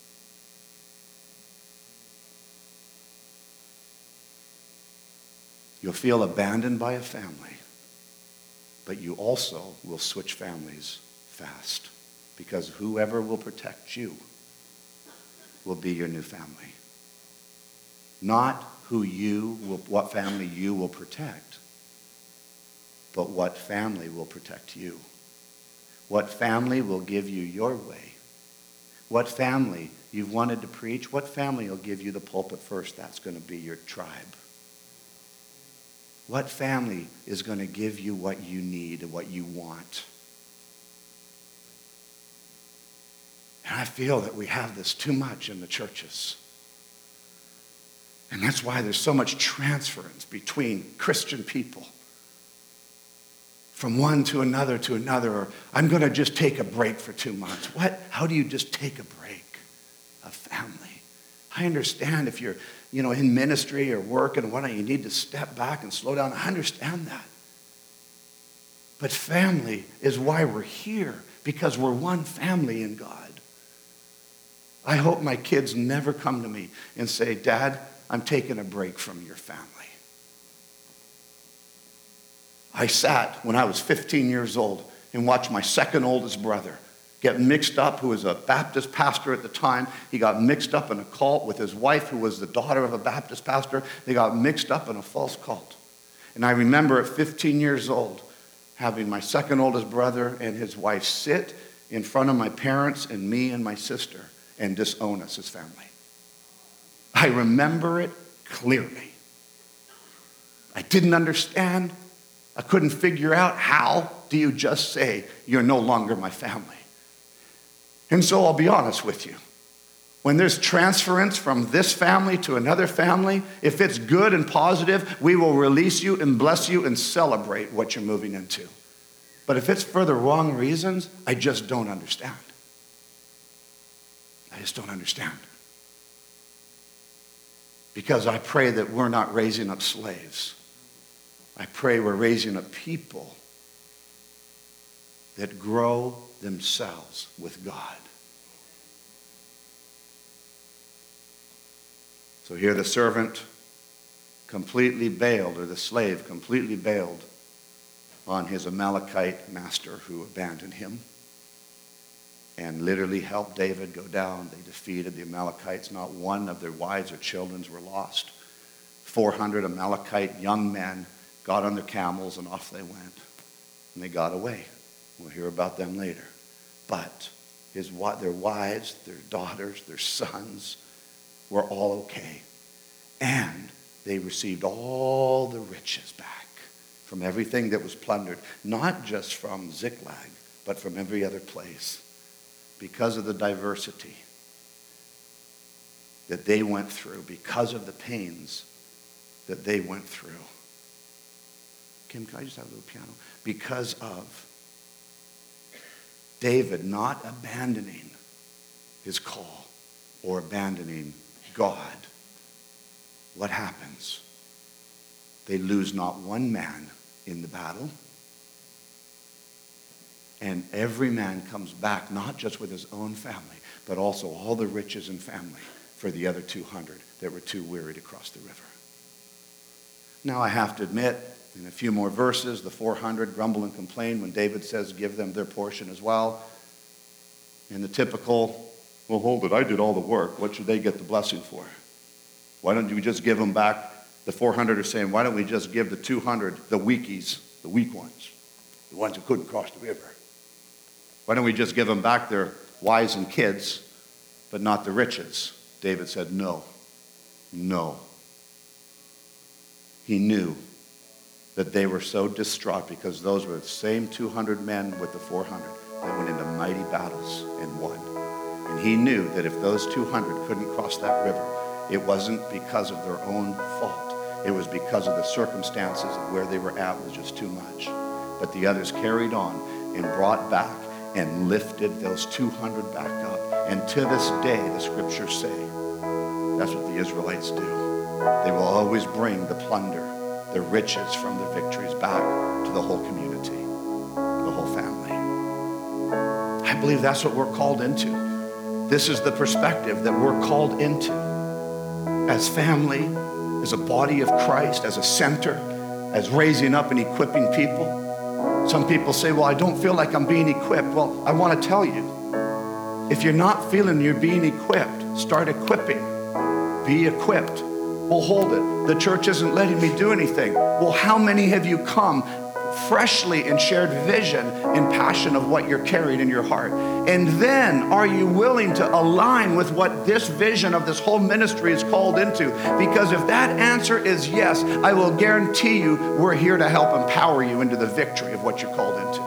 You'll feel abandoned by a family, but you also will switch families fast, because whoever will protect you will be your new family. Not what family you will protect, but what family will protect you. What family will give you your way. What family you've wanted to preach, what family will give you the pulpit first? That's going to be your tribe. What family is going to give you what you need and what you want? And I feel that we have this too much in the churches. And that's why there's so much transference between Christian people. From one to another, or I'm going to just take a break for 2 months. What? How do you just take a break? A family. I understand if you're, in ministry or work and whatnot, you need to step back and slow down. I understand that. But family is why we're here, because we're one family in God. I hope my kids never come to me and say, "Dad, I'm taking a break from your family." I sat when I was 15 years old and watched my second oldest brother get mixed up, who was a Baptist pastor at the time. He got mixed up in a cult with his wife, who was the daughter of a Baptist pastor. They got mixed up in a false cult. And I remember at 15 years old having my second oldest brother and his wife sit in front of my parents and me and my sister and disown us as family. I remember it clearly. I didn't understand. I couldn't figure out, how do you just say you're no longer my family? And so I'll be honest with you. When there's transference from this family to another family, if it's good and positive, we will release you and bless you and celebrate what you're moving into. But if it's for the wrong reasons, I just don't understand. I just don't understand. Because I pray that we're not raising up slaves. I pray we're raising up people that grow themselves with God. So here the servant completely bailed, or the slave completely bailed on his Amalekite master who abandoned him and literally helped David go down. They defeated the Amalekites. Not one of their wives or children were lost. 400 Amalekite young men got on their camels and off they went. And they got away. We'll hear about them later. But their wives, their daughters, their sons were all okay. And they received all the riches back from everything that was plundered, not just from Ziklag, but from every other place, because of the diversity that they went through, because of the pains that they went through. Kim, can I just have a little piano? Because of David not abandoning his call or abandoning God, what happens? They lose not one man in the battle. And every man comes back, not just with his own family, but also all the riches and family for the other 200 that were too weary to cross the river. Now I have to admit, in a few more verses, the 400 grumble and complain when David says, give them their portion as well. And the typical, well, hold it, I did all the work. What should they get the blessing for? Why don't you just give them back? The 400 are saying, why don't we just give the 200, the weakies, the weak ones, the ones who couldn't cross the river? Why don't we just give them back their wives and kids, but not the riches? David said, no. He knew that they were so distraught because those were the same 200 men with the 400 that went into mighty battles and won. And he knew that if those 200 couldn't cross that river, it wasn't because of their own fault. It was because of the circumstances of where they were at was just too much. But the others carried on and brought back and lifted those 200 back up. And to this day, the scriptures say, that's what the Israelites do. They will always bring the plunder, the riches from the victories back to the whole community, the whole family. I believe that's what we're called into. This is the perspective that we're called into. As family, as a body of Christ, as a center, as raising up and equipping people. Some people say, well, I don't feel like I'm being equipped. Well, I want to tell you, if you're not feeling you're being equipped, start equipping. Be equipped. Well, hold it. The church isn't letting me do anything. Well, how many have you come freshly and shared vision and passion of what you're carrying in your heart? And then are you willing to align with what this vision of this whole ministry is called into? Because if that answer is yes, I will guarantee you we're here to help empower you into the victory of what you're called into.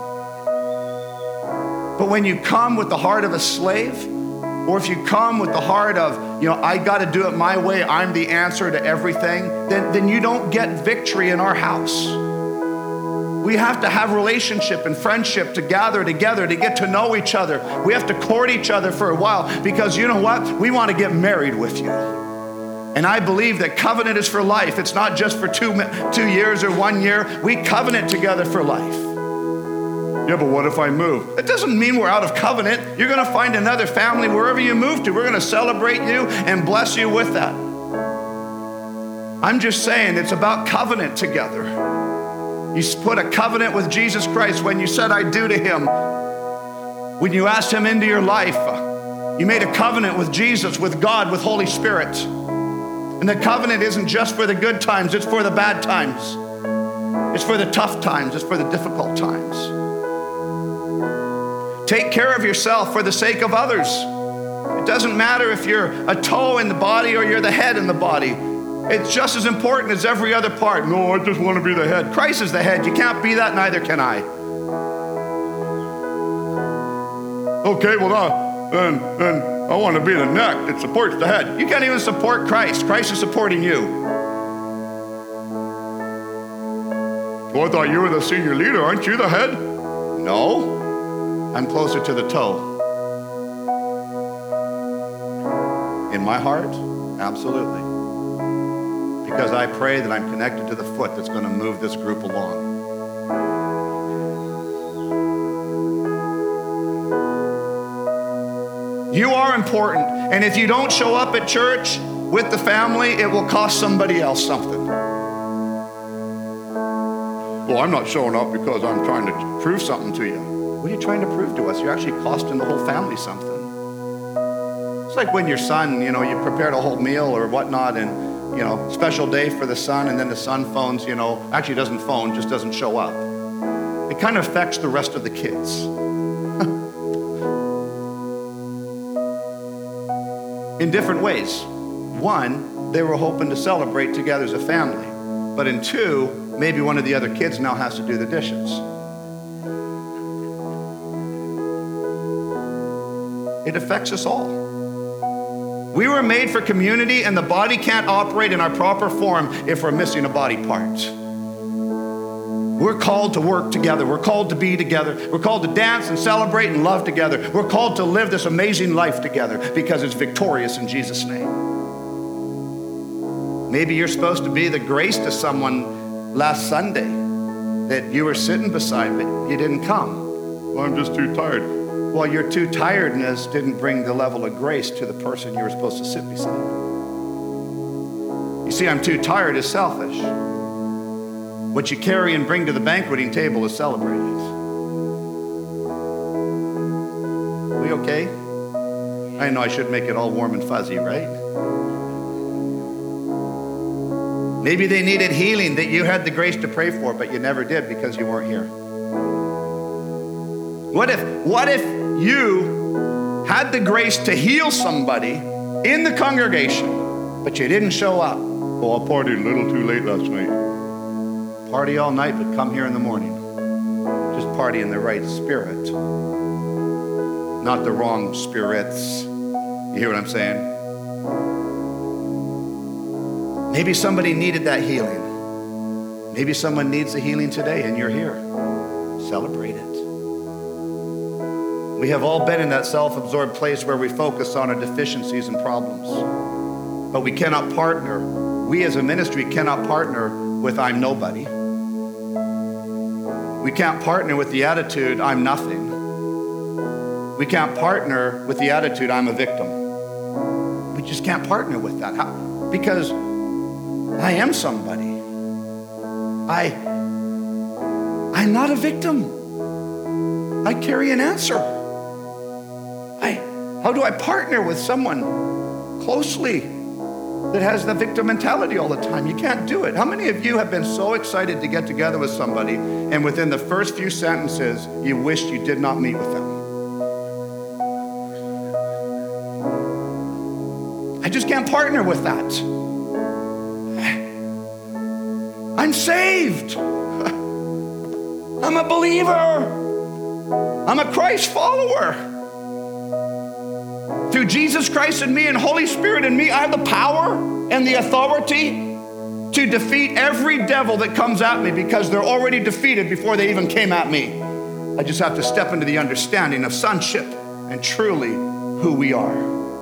But when you come with the heart of a slave, or if you come with the heart of, I got to do it my way, I'm the answer to everything, then you don't get victory in our house. We have to have relationship and friendship to gather together, to get to know each other. We have to court each other for a while because you know what? We want to get married with you. And I believe that covenant is for life. It's not just for 2 years or 1 year. We covenant together for life. Yeah, but what if I move? It doesn't mean we're out of covenant. You're going to find another family wherever you move to. We're going to celebrate you and bless you with that. I'm just saying it's about covenant together. You put a covenant with Jesus Christ when you said I do to him. When you asked him into your life, you made a covenant with Jesus, with God, with Holy Spirit. And the covenant isn't just for the good times, it's for the bad times. It's for the tough times, it's for the difficult times. Take care of yourself for the sake of others. It doesn't matter if you're a toe in the body or you're the head in the body. It's just as important as every other part. No, I just want to be the head. Christ is the head. You can't be that, neither can I. Okay, well, then I want to be the neck that supports the head. You can't even support Christ. Christ is supporting you. Well, I thought you were the senior leader. Aren't you the head? No, I'm closer to the toe. In my heart, absolutely. Because I pray that I'm connected to the foot that's going to move this group along. You are important. And if you don't show up at church with the family, it will cost somebody else something. Well, I'm not showing up because I'm trying to prove something to you. What are you trying to prove to us? You're actually costing the whole family something. It's like when your son, you prepared a whole meal or whatnot, and, special day for the son, and then the son phones, actually doesn't phone, just doesn't show up. It kind of affects the rest of the kids. In different ways. One, they were hoping to celebrate together as a family. But in two, maybe one of the other kids now has to do the dishes. It affects us all. We were made for community, and the body can't operate in our proper form if we're missing a body part. We're called to work together. We're called to be together. We're called to dance and celebrate and love together. We're called to live this amazing life together because it's victorious in Jesus' name. Maybe you're supposed to be the grace to someone last Sunday that you were sitting beside, but you didn't come. Well, I'm just too tired. Well, your too tiredness didn't bring the level of grace to the person you were supposed to sit beside. You see, I'm too tired is selfish. What you carry and bring to the banqueting table is celebrated. We okay? I know I should make it all warm and fuzzy, right? Maybe they needed healing that you had the grace to pray for, but you never did because you weren't here. What if you had the grace to heal somebody in the congregation, but you didn't show up? Oh, I partied a little too late last night. Party all night, but come here in the morning. Just party in the right spirit, not the wrong spirits. You hear what I'm saying? Maybe somebody needed that healing. Maybe someone needs the healing today, and you're here. Celebrate it. We have all been in that self-absorbed place where we focus on our deficiencies and problems. But we cannot partner. We as a ministry cannot partner with I'm nobody. We can't partner with the attitude, I'm nothing. We can't partner with the attitude, I'm a victim. We just can't partner with that. How? Because I am somebody. I'm not a victim. I carry an answer. How do I partner with someone closely that has the victim mentality all the time? You can't do it. How many of you have been so excited to get together with somebody, and within the first few sentences, you wished you did not meet with them? I just can't partner with that. I'm saved. I'm a believer. I'm a Christ follower. Through Jesus Christ in me and Holy Spirit in me, I have the power and the authority to defeat every devil that comes at me because they're already defeated before they even came at me. I just have to step into the understanding of sonship and truly who we are.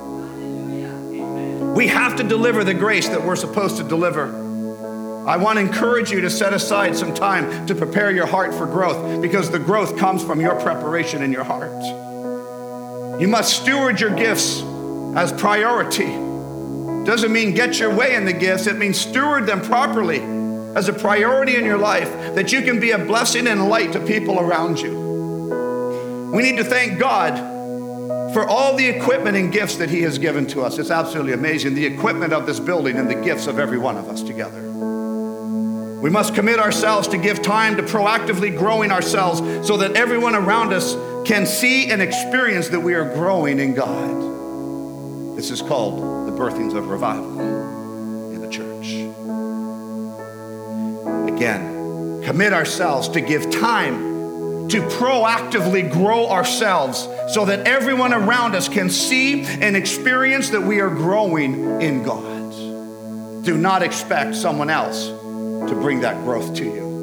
We have to deliver the grace that we're supposed to deliver. I want to encourage you to set aside some time to prepare your heart for growth, because the growth comes from your preparation in your heart. You must steward your gifts as priority. Doesn't mean get your way in the gifts. It means steward them properly as a priority in your life, that you can be a blessing and light to people around you. We need to thank God for all the equipment and gifts that He has given to us. It's absolutely amazing, the equipment of this building and the gifts of every one of us together. We must commit ourselves to give time to proactively growing ourselves so that everyone around us can see and experience that we are growing in God. This is called the birthings of revival in the church. Again, commit ourselves to give time to proactively grow ourselves so that everyone around us can see and experience that we are growing in God. Do not expect someone else to bring that growth to you.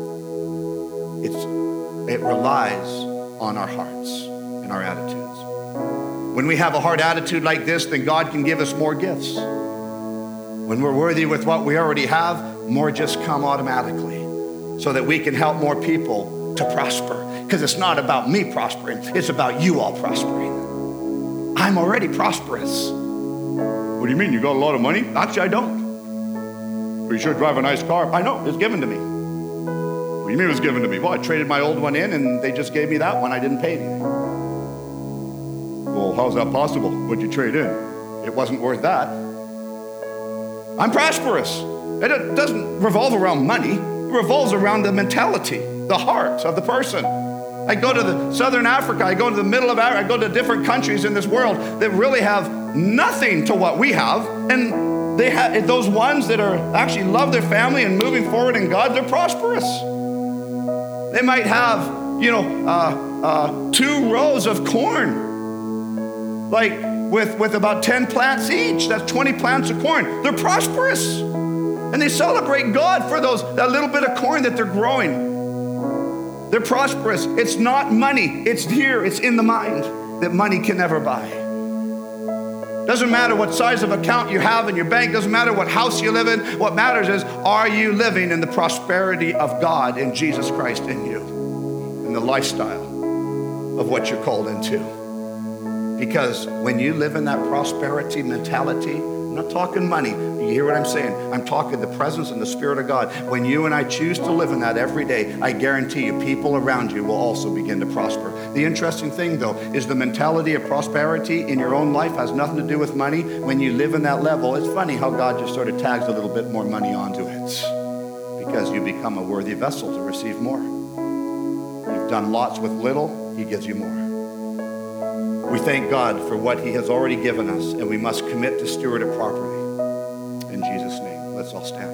It relies on our hearts and our attitudes. When we have a hard attitude like this, then God can give us more gifts. When we're worthy with what we already have, more just come automatically so that we can help more people to prosper. Because it's not about me prospering, it's about you all prospering. I'm already prosperous. What do you mean? You got a lot of money? Actually, I don't. Well, you sure drive a nice car? I know, it's given to me. What do you mean it was given to me? Well, I traded my old one in and they just gave me that one. I didn't pay anything. Well, how's that possible? What'd you trade in? It wasn't worth that. I'm prosperous. It doesn't revolve around money. It revolves around the mentality, the heart of the person. I go to the Southern Africa, I go to the middle of Africa, I go to different countries in this world that really have nothing to what we have. And they have those ones that are actually love their family and moving forward in God, they're prosperous. They might have, 2 rows of corn, like with about 10 plants each. That's 20 plants of corn. They're prosperous. And they celebrate God for that little bit of corn that they're growing. They're prosperous. It's not money. It's here. It's in the mind that money can never buy. Doesn't matter what size of account you have in your bank. Doesn't matter what house you live in. What matters is, are you living in the prosperity of God in Jesus Christ in you? In the lifestyle of what you're called into. Because when you live in that prosperity mentality, I'm not talking money. You hear what I'm saying? I'm talking the presence and the Spirit of God. When you and I choose to live in that every day, I guarantee you, people around you will also begin to prosper. The interesting thing, though, is the mentality of prosperity in your own life has nothing to do with money. When you live in that level, it's funny how God just sort of tags a little bit more money onto it because you become a worthy vessel to receive more. You've done lots with little, He gives you more. We thank God for what He has already given us, and we must commit to steward it properly. In Jesus' name, let's all stand.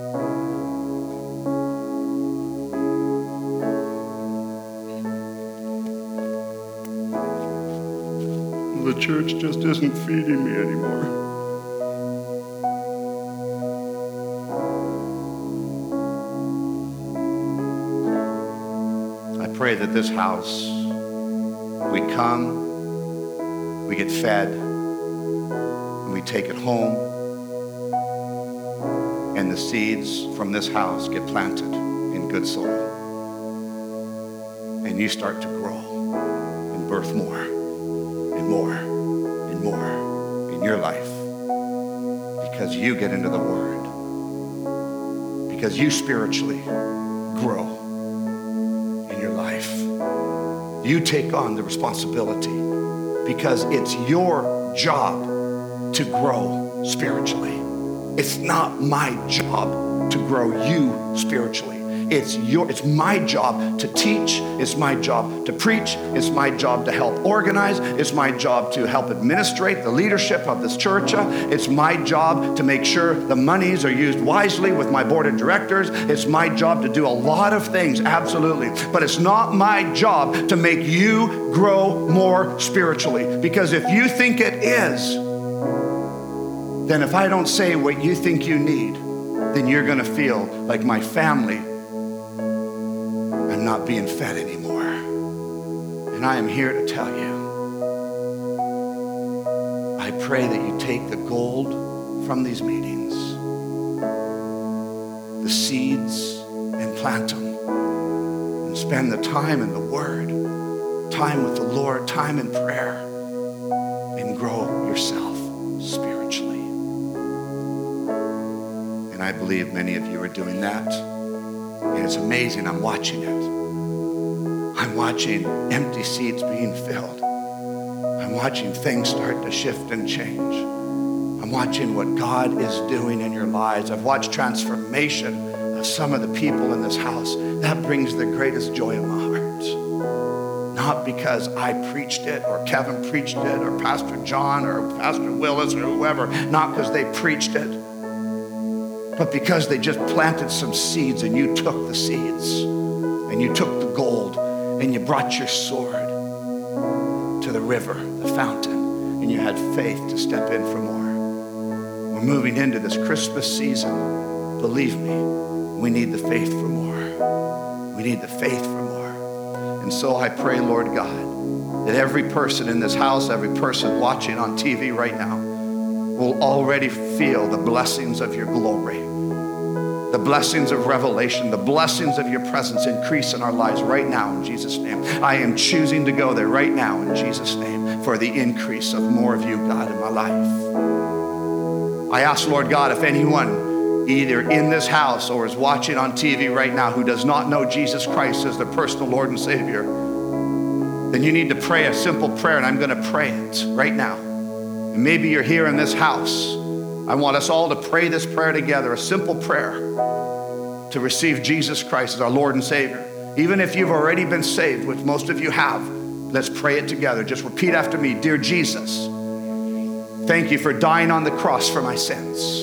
The church just isn't feeding me anymore. I pray that this house, we come, we get fed, and we take it home, and the seeds from this house get planted in good soil. And you start to grow and birth more and more and more in your life because you get into the Word, because you spiritually grow in your life. You take on the responsibility because it's your job to grow spiritually. It's not my job to grow you spiritually. It's my job to teach. It's my job to preach. It's my job to help organize. It's my job to help administrate the leadership of this church. It's my job to make sure the monies are used wisely with my board of directors. It's my job to do a lot of things, absolutely. But it's not my job to make you grow more spiritually. Because if you think it is, then if I don't say what you think you need, then you're going to feel like my family, I'm not being fed anymore. And I am here to tell you, I pray that you take the gold from these meetings, the seeds, and plant them, and spend the time in the Word, time with the Lord, time in prayer, and grow yourself spiritually. And I believe many of you are doing that. And it's amazing. I'm watching it. I'm watching empty seats being filled. I'm watching things start to shift and change. I'm watching what God is doing in your lives. I've watched transformation of some of the people in this house. That brings the greatest joy in my heart. Not because I preached it or Kevin preached it or Pastor John or Pastor Willis or whoever. Not because they preached it, but because they just planted some seeds and you took the seeds and you took the gold and you brought your sword to the river, the fountain, and you had faith to step in for more. We're moving into this Christmas season. Believe me, we need the faith for more. We need the faith for more. And so I pray, Lord God, that every person in this house, every person watching on TV right now, will already feel the blessings of your glory, the blessings of revelation, the blessings of your presence increase in our lives right now in Jesus' name. I am choosing to go there right now in Jesus' name. for the increase of more of you, God, in my life. I ask, Lord God, if anyone either in this house or is watching on TV right now who does not know Jesus Christ as their personal Lord and Savior, then you need to pray a simple prayer, and I'm going to pray it right now. And maybe you're here in this house. I want us all to pray this prayer together, a simple prayer to receive Jesus Christ as our Lord and Savior. Even if you've already been saved, which most of you have, let's pray it together. Just repeat after me. Dear Jesus, thank you for dying on the cross for my sins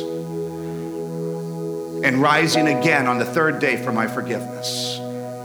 and rising again on the third day for my forgiveness.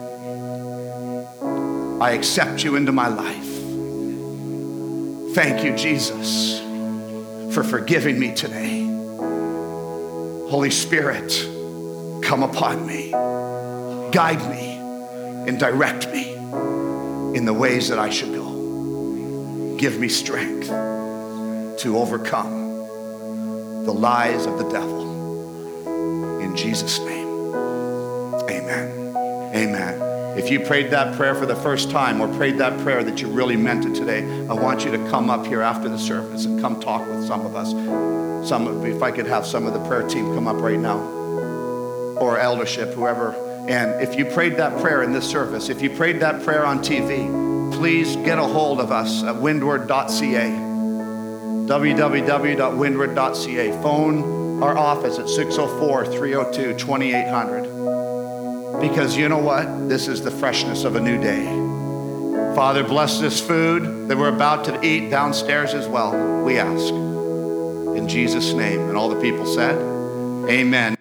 I accept you into my life. Thank you, Jesus, for forgiving me today. Holy Spirit, come upon me, guide me, and direct me in the ways that I should go. Give me strength to overcome the lies of the devil. In Jesus' name, amen. Amen. If you prayed that prayer for the first time or prayed that prayer that you really meant it today, I want you to come up here after the service and come talk with some of us. If I could have some of the prayer team come up right now, or eldership, whoever. And if you prayed that prayer in this service, if you prayed that prayer on TV, please get a hold of us at windward.ca, www.windward.ca. Phone our office at 604-302-2800. Because you know what? This is the freshness of a new day. Father, bless this food that we're about to eat downstairs as well, we ask. In Jesus' name. And all the people said, amen.